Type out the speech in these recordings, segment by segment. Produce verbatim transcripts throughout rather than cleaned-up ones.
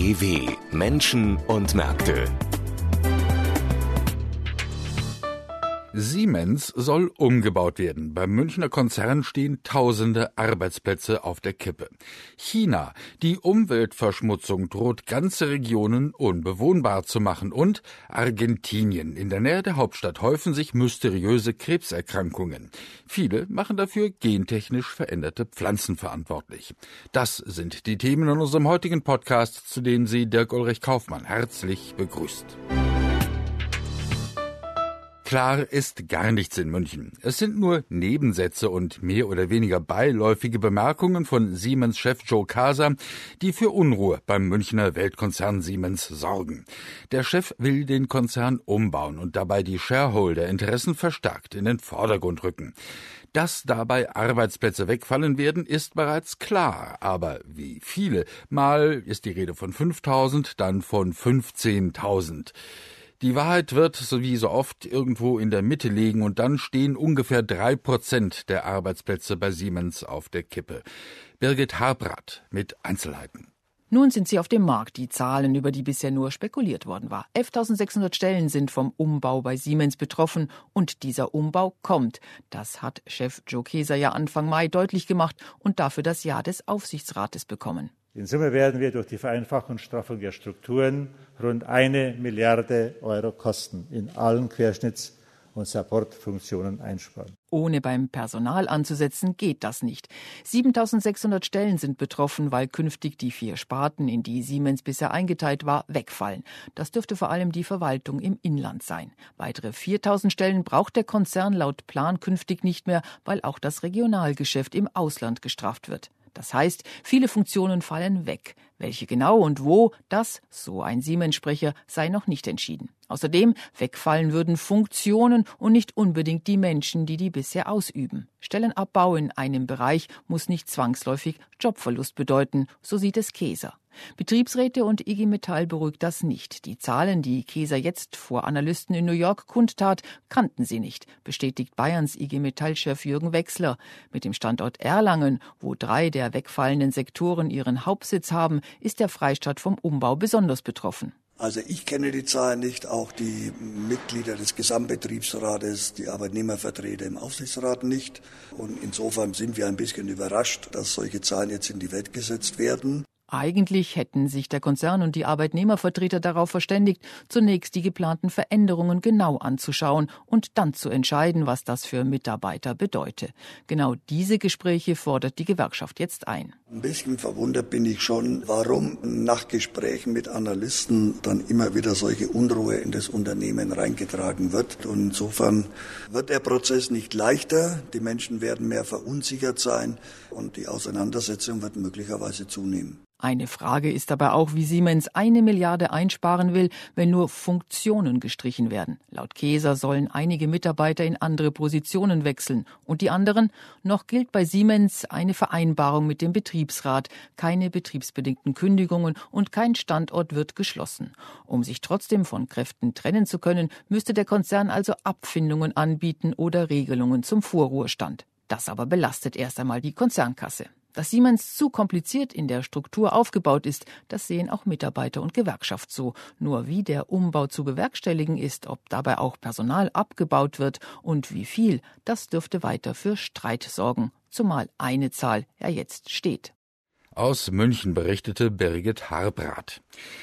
D W Menschen und Märkte. Siemens soll umgebaut werden. Beim Münchner Konzern stehen tausende Arbeitsplätze auf der Kippe. China. Die Umweltverschmutzung droht ganze Regionen unbewohnbar zu machen. Und Argentinien. In der Nähe der Hauptstadt häufen sich mysteriöse Krebserkrankungen. Viele machen dafür gentechnisch veränderte Pflanzen verantwortlich. Das sind die Themen in unserem heutigen Podcast, zu denen Sie Dirk-Ulrich Kaufmann herzlich begrüßt. Klar ist gar nichts in München. Es sind nur Nebensätze und mehr oder weniger beiläufige Bemerkungen von Siemens-Chef Joe Kaeser, die für Unruhe beim Münchner Weltkonzern Siemens sorgen. Der Chef will den Konzern umbauen und dabei die Shareholder-Interessen verstärkt in den Vordergrund rücken. Dass dabei Arbeitsplätze wegfallen werden, ist bereits klar. Aber wie viele? Mal ist die Rede von fünftausend, dann von fünfzehntausend. Die Wahrheit wird, so wie so oft, irgendwo in der Mitte liegen und dann stehen ungefähr drei Prozent der Arbeitsplätze bei Siemens auf der Kippe. Birgit Harbrath mit Einzelheiten. Nun sind sie auf dem Markt, die Zahlen, über die bisher nur spekuliert worden war. elftausendsechshundert Stellen sind vom Umbau bei Siemens betroffen und dieser Umbau kommt. Das hat Chef Joe Kaeser ja Anfang Mai deutlich gemacht und dafür das Ja des Aufsichtsrates bekommen. In Summe werden wir durch die Vereinfachung und Straffung der Strukturen rund eine Milliarde Euro Kosten in allen Querschnitts- und Supportfunktionen einsparen. Ohne beim Personal anzusetzen, geht das nicht. siebentausendsechshundert Stellen sind betroffen, weil künftig die vier Sparten, in die Siemens bisher eingeteilt war, wegfallen. Das dürfte vor allem die Verwaltung im Inland sein. Weitere viertausend Stellen braucht der Konzern laut Plan künftig nicht mehr, weil auch das Regionalgeschäft im Ausland gestraft wird. Das heißt, viele Funktionen fallen weg. Welche genau und wo, das, so ein Siemens-Sprecher, sei noch nicht entschieden. Außerdem wegfallen würden Funktionen und nicht unbedingt die Menschen, die die bisher ausüben. Stellenabbau in einem Bereich muss nicht zwangsläufig Jobverlust bedeuten, so sieht es Kaeser. Betriebsräte und I G Metall beruhigt das nicht. Die Zahlen, die Kaeser jetzt vor Analysten in New York kundtat, kannten sie nicht, bestätigt Bayerns I G Metall-Chef Jürgen Wechsler. Mit dem Standort Erlangen, wo drei der wegfallenden Sektoren ihren Hauptsitz haben, ist der Freistaat vom Umbau besonders betroffen. Also ich kenne die Zahlen nicht, auch die Mitglieder des Gesamtbetriebsrates, die Arbeitnehmervertreter im Aufsichtsrat nicht. Und insofern sind wir ein bisschen überrascht, dass solche Zahlen jetzt in die Welt gesetzt werden. Eigentlich hätten sich der Konzern und die Arbeitnehmervertreter darauf verständigt, zunächst die geplanten Veränderungen genau anzuschauen und dann zu entscheiden, was das für Mitarbeiter bedeute. Genau diese Gespräche fordert die Gewerkschaft jetzt ein. Ein bisschen verwundert bin ich schon, warum nach Gesprächen mit Analysten dann immer wieder solche Unruhe in das Unternehmen reingetragen wird. Und insofern wird der Prozess nicht leichter, die Menschen werden mehr verunsichert sein und die Auseinandersetzung wird möglicherweise zunehmen. Eine Frage ist aber auch, wie Siemens eine Milliarde einsparen will, wenn nur Funktionen gestrichen werden. Laut Kaeser sollen einige Mitarbeiter in andere Positionen wechseln. Und die anderen? Noch gilt bei Siemens eine Vereinbarung mit dem Betriebsrat. Keine betriebsbedingten Kündigungen und kein Standort wird geschlossen. Um sich trotzdem von Kräften trennen zu können, müsste der Konzern also Abfindungen anbieten oder Regelungen zum Vorruhestand. Das aber belastet erst einmal die Konzernkasse. Dass Siemens zu kompliziert in der Struktur aufgebaut ist, das sehen auch Mitarbeiter und Gewerkschaft so. Nur wie der Umbau zu bewerkstelligen ist, ob dabei auch Personal abgebaut wird und wie viel, das dürfte weiter für Streit sorgen, zumal eine Zahl ja jetzt steht. Aus München berichtete Birgit Harbrath.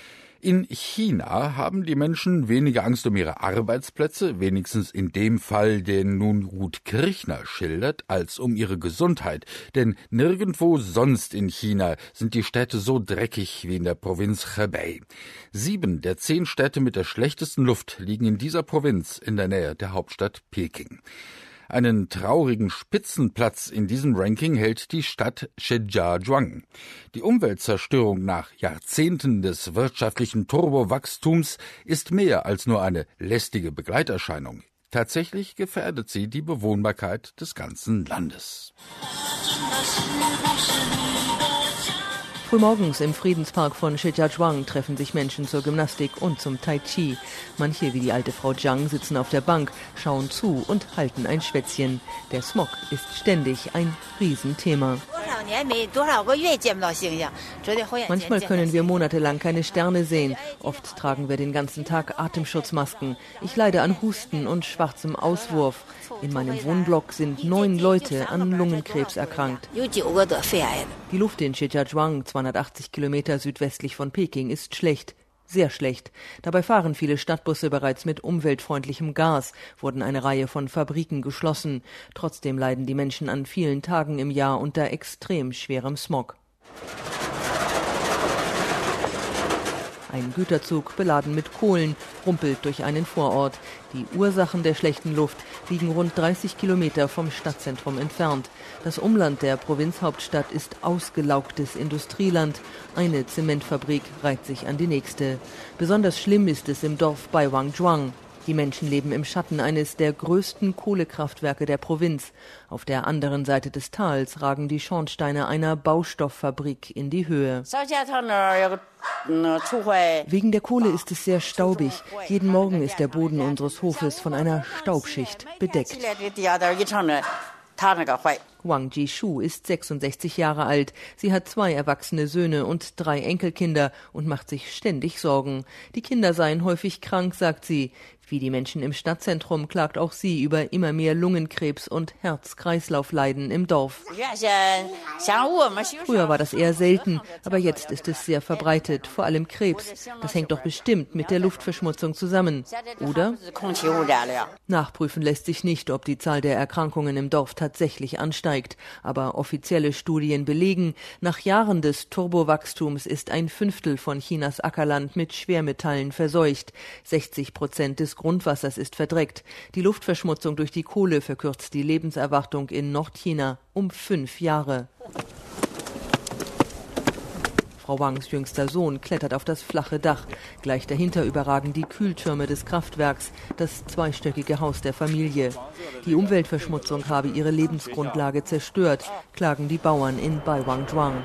In China haben die Menschen weniger Angst um ihre Arbeitsplätze, wenigstens in dem Fall, den nun Ruth Kirchner schildert, als um ihre Gesundheit. Denn nirgendwo sonst in China sind die Städte so dreckig wie in der Provinz Hebei. Sieben der zehn Städte mit der schlechtesten Luft liegen in dieser Provinz in der Nähe der Hauptstadt Peking. Einen traurigen Spitzenplatz in diesem Ranking hält die Stadt Shijiazhuang. Die Umweltzerstörung nach Jahrzehnten des wirtschaftlichen Turbowachstums ist mehr als nur eine lästige Begleiterscheinung. Tatsächlich gefährdet sie die Bewohnbarkeit des ganzen Landes. Frühmorgens im Friedenspark von Shijiazhuang treffen sich Menschen zur Gymnastik und zum Tai Chi. Manche, wie die alte Frau Zhang, sitzen auf der Bank, schauen zu und halten ein Schwätzchen. Der Smog ist ständig ein Riesenthema. Manchmal können wir monatelang keine Sterne sehen. Oft tragen wir den ganzen Tag Atemschutzmasken. Ich leide an Husten und schwarzem Auswurf. In meinem Wohnblock sind neun Leute an Lungenkrebs erkrankt. Die Luft in Shijiazhuang, zweihundertachtzig Kilometer südwestlich von Peking, ist schlecht. Sehr schlecht. Dabei fahren viele Stadtbusse bereits mit umweltfreundlichem Gas, wurden eine Reihe von Fabriken geschlossen. Trotzdem leiden die Menschen an vielen Tagen im Jahr unter extrem schwerem Smog. Ein Güterzug, beladen mit Kohlen, rumpelt durch einen Vorort. Die Ursachen der schlechten Luft liegen rund dreißig Kilometer vom Stadtzentrum entfernt. Das Umland der Provinzhauptstadt ist ausgelaugtes Industrieland. Eine Zementfabrik reiht sich an die nächste. Besonders schlimm ist es im Dorf Baiwangzhuang. Die Menschen leben im Schatten eines der größten Kohlekraftwerke der Provinz. Auf der anderen Seite des Tals ragen die Schornsteine einer Baustofffabrik in die Höhe. Wegen der Kohle ist es sehr staubig. Jeden Morgen ist der Boden unseres Hofes von einer Staubschicht bedeckt. Wang Jishu ist sechsundsechzig Jahre alt. Sie hat zwei erwachsene Söhne und drei Enkelkinder und macht sich ständig Sorgen. Die Kinder seien häufig krank, sagt sie. Wie die Menschen im Stadtzentrum klagt auch sie über immer mehr Lungenkrebs und Herz-Kreislauf-Leiden im Dorf. Früher war das eher selten, aber jetzt ist es sehr verbreitet, vor allem Krebs. Das hängt doch bestimmt mit der Luftverschmutzung zusammen, oder? Nachprüfen lässt sich nicht, ob die Zahl der Erkrankungen im Dorf tatsächlich ansteigt. Aber offizielle Studien belegen, nach Jahren des Turbowachstums ist ein Fünftel von Chinas Ackerland mit Schwermetallen verseucht. sechzig Prozent des Grundwassers ist verdreckt. Die Luftverschmutzung durch die Kohle verkürzt die Lebenserwartung in Nordchina um fünf Jahre. Frau Wangs jüngster Sohn klettert auf das flache Dach. Gleich dahinter überragen die Kühltürme des Kraftwerks, das zweistöckige Haus der Familie. Die Umweltverschmutzung habe ihre Lebensgrundlage zerstört, klagen die Bauern in Baiwangzhuang.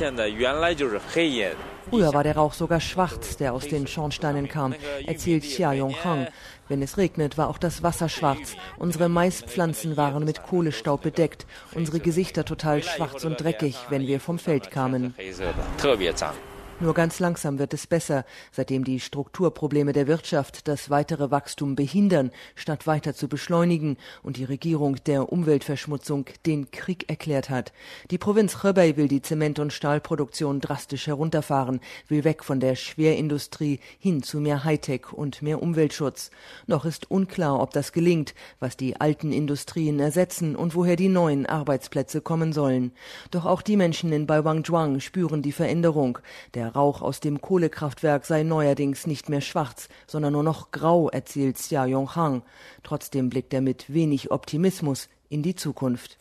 Früher war der Rauch sogar schwarz, der aus den Schornsteinen kam, erzählt Xia Yonghang. Wenn es regnet, war auch das Wasser schwarz. Unsere Maispflanzen waren mit Kohlestaub bedeckt. Unsere Gesichter total schwarz und dreckig, wenn wir vom Feld kamen. Nur ganz langsam wird es besser, seitdem die Strukturprobleme der Wirtschaft das weitere Wachstum behindern, statt weiter zu beschleunigen und die Regierung der Umweltverschmutzung den Krieg erklärt hat. Die Provinz Hebei will die Zement- und Stahlproduktion drastisch herunterfahren, will weg von der Schwerindustrie hin zu mehr Hightech und mehr Umweltschutz. Noch ist unklar, ob das gelingt, was die alten Industrien ersetzen und woher die neuen Arbeitsplätze kommen sollen. Doch auch die Menschen in Baiwangzhuang spüren die Veränderung. Der Rauch aus dem Kohlekraftwerk sei neuerdings nicht mehr schwarz, sondern nur noch grau, erzählt Xia Yonghang. Trotzdem blickt er mit wenig Optimismus in die Zukunft.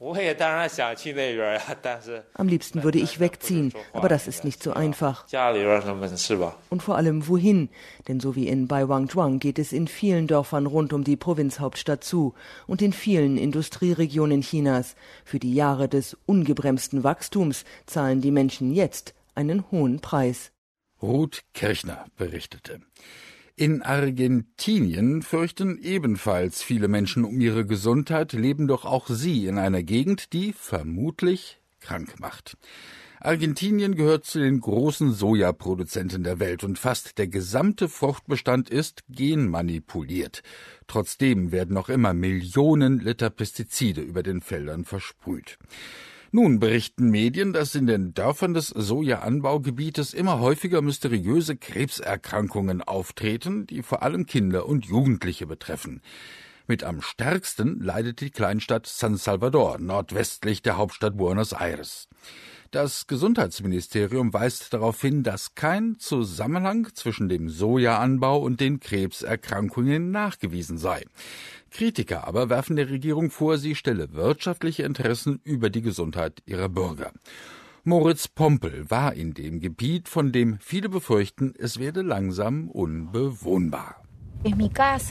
Am liebsten würde ich wegziehen, aber das ist nicht so einfach. Und vor allem wohin? Denn so wie in Baiwangzhuang geht es in vielen Dörfern rund um die Provinzhauptstadt zu und in vielen Industrieregionen Chinas. Für die Jahre des ungebremsten Wachstums zahlen die Menschen jetzt einen hohen Preis. Ruth Kirchner berichtete. In Argentinien fürchten ebenfalls viele Menschen um ihre Gesundheit, leben doch auch sie in einer Gegend, die vermutlich krank macht. Argentinien gehört zu den großen Sojaproduzenten der Welt und fast der gesamte Fruchtbestand ist genmanipuliert. Trotzdem werden noch immer Millionen Liter Pestizide über den Feldern versprüht. Nun berichten Medien, dass in den Dörfern des Sojaanbaugebietes immer häufiger mysteriöse Krebserkrankungen auftreten, die vor allem Kinder und Jugendliche betreffen. Mit am stärksten leidet die Kleinstadt San Salvador, nordwestlich der Hauptstadt Buenos Aires. Das Gesundheitsministerium weist darauf hin, dass kein Zusammenhang zwischen dem Sojaanbau und den Krebserkrankungen nachgewiesen sei. Kritiker aber werfen der Regierung vor, sie stelle wirtschaftliche Interessen über die Gesundheit ihrer Bürger. Moritz Pompel war in dem Gebiet, von dem viele befürchten, es werde langsam unbewohnbar.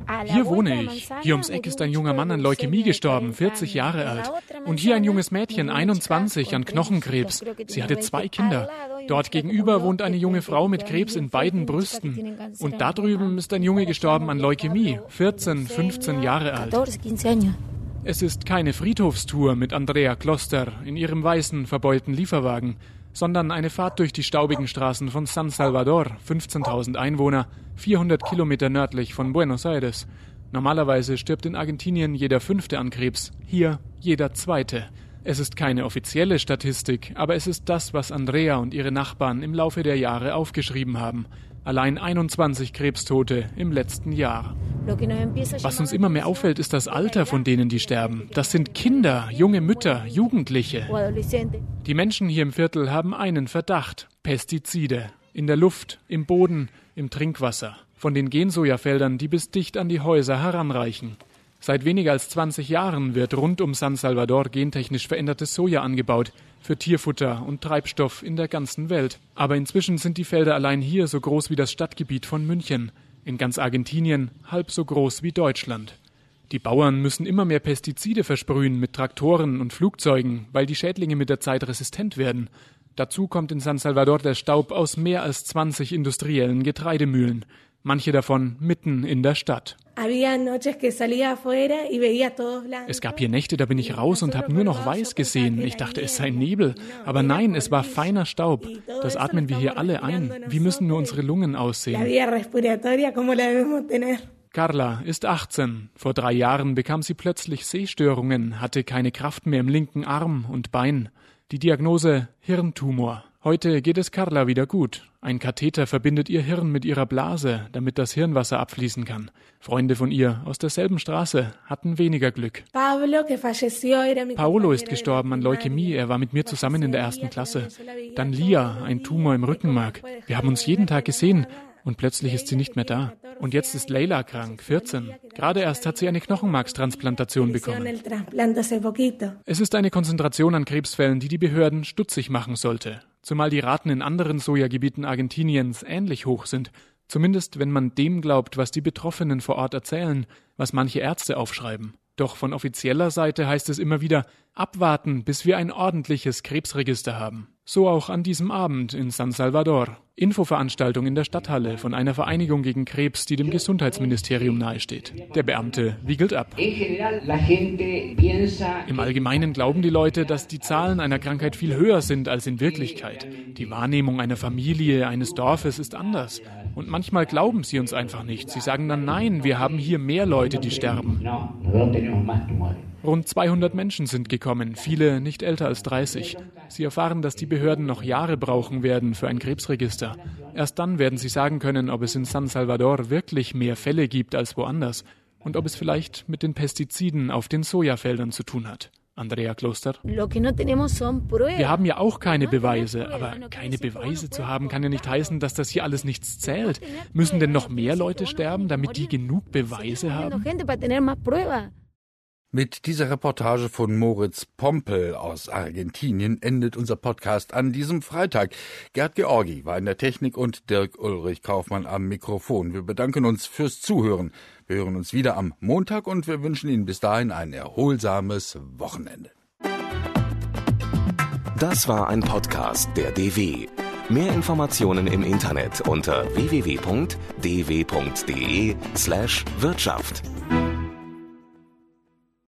Hier wohne ich. Hier ums Eck ist ein junger Mann an Leukämie gestorben, vierzig Jahre alt. Und hier ein junges Mädchen, einundzwanzig, an Knochenkrebs. Sie hatte zwei Kinder. Dort gegenüber wohnt eine junge Frau mit Krebs in beiden Brüsten. Und da drüben ist ein Junge gestorben an Leukämie, vierzehn, fünfzehn Jahre alt. Es ist keine Friedhofstour mit Andrea Kloster in ihrem weißen, verbeulten Lieferwagen, sondern eine Fahrt durch die staubigen Straßen von San Salvador, fünfzehntausend Einwohner, vierhundert Kilometer nördlich von Buenos Aires. Normalerweise stirbt in Argentinien jeder Fünfte an Krebs, hier jeder Zweite. Es ist keine offizielle Statistik, aber es ist das, was Andrea und ihre Nachbarn im Laufe der Jahre aufgeschrieben haben. Allein einundzwanzig Krebstote im letzten Jahr. Was uns immer mehr auffällt, ist das Alter von denen, die sterben. Das sind Kinder, junge Mütter, Jugendliche. Die Menschen hier im Viertel haben einen Verdacht: Pestizide. In der Luft, im Boden, im Trinkwasser. Von den Gensojafeldern, die bis dicht an die Häuser heranreichen. Seit weniger als zwanzig Jahren wird rund um San Salvador gentechnisch verändertes Soja angebaut, für Tierfutter und Treibstoff in der ganzen Welt. Aber inzwischen sind die Felder allein hier so groß wie das Stadtgebiet von München, in ganz Argentinien halb so groß wie Deutschland. Die Bauern müssen immer mehr Pestizide versprühen mit Traktoren und Flugzeugen, weil die Schädlinge mit der Zeit resistent werden. Dazu kommt in San Salvador der Staub aus mehr als zwanzig industriellen Getreidemühlen. Manche davon mitten in der Stadt. Es gab hier Nächte, da bin ich raus und habe nur noch weiß gesehen. Ich dachte, es sei Nebel. Aber nein, es war feiner Staub. Das atmen wir hier alle ein. Wie müssen nur unsere Lungen aussehen? Carla ist achtzehn. Vor drei Jahren bekam sie plötzlich Sehstörungen, hatte keine Kraft mehr im linken Arm und Bein. Die Diagnose Hirntumor. Heute geht es Carla wieder gut. Ein Katheter verbindet ihr Hirn mit ihrer Blase, damit das Hirnwasser abfließen kann. Freunde von ihr aus derselben Straße hatten weniger Glück. Paolo ist gestorben an Leukämie. Er war mit mir zusammen in der ersten Klasse. Dann Lia, ein Tumor im Rückenmark. Wir haben uns jeden Tag gesehen. Und plötzlich ist sie nicht mehr da. Und jetzt ist Leila krank, vierzehn. Gerade erst hat sie eine Knochenmarkstransplantation bekommen. Es ist eine Konzentration an Krebsfällen, die die Behörden stutzig machen sollte. Zumal die Raten in anderen Sojagebieten Argentiniens ähnlich hoch sind. Zumindest, wenn man dem glaubt, was die Betroffenen vor Ort erzählen, was manche Ärzte aufschreiben. Doch von offizieller Seite heißt es immer wieder, abwarten, bis wir ein ordentliches Krebsregister haben. So auch an diesem Abend in San Salvador. Infoveranstaltung in der Stadthalle von einer Vereinigung gegen Krebs, die dem Gesundheitsministerium nahesteht. Der Beamte wiegelt ab. Im Allgemeinen glauben die Leute, dass die Zahlen einer Krankheit viel höher sind als in Wirklichkeit. Die Wahrnehmung einer Familie, eines Dorfes ist anders. Und manchmal glauben sie uns einfach nicht. Sie sagen dann, nein, wir haben hier mehr Leute, die sterben. Rund zweihundert Menschen sind gekommen, viele nicht älter als dreißig. Sie erfahren, dass die Behörden noch Jahre brauchen werden für ein Krebsregister. Erst dann werden sie sagen können, ob es in San Salvador wirklich mehr Fälle gibt als woanders und ob es vielleicht mit den Pestiziden auf den Sojafeldern zu tun hat. Andrea Kloster. Wir haben ja auch keine Beweise, aber keine Beweise zu haben kann ja nicht heißen, dass das hier alles nichts zählt. Müssen denn noch mehr Leute sterben, damit die genug Beweise haben? Mit dieser Reportage von Moritz Pompel aus Argentinien endet unser Podcast an diesem Freitag. Gerd Georgi war in der Technik und Dirk Ulrich Kaufmann am Mikrofon. Wir bedanken uns fürs Zuhören. Wir hören uns wieder am Montag und wir wünschen Ihnen bis dahin ein erholsames Wochenende. Das war ein Podcast der D W. Mehr Informationen im Internet unter w w w punkt d w punkt d e slash Wirtschaft.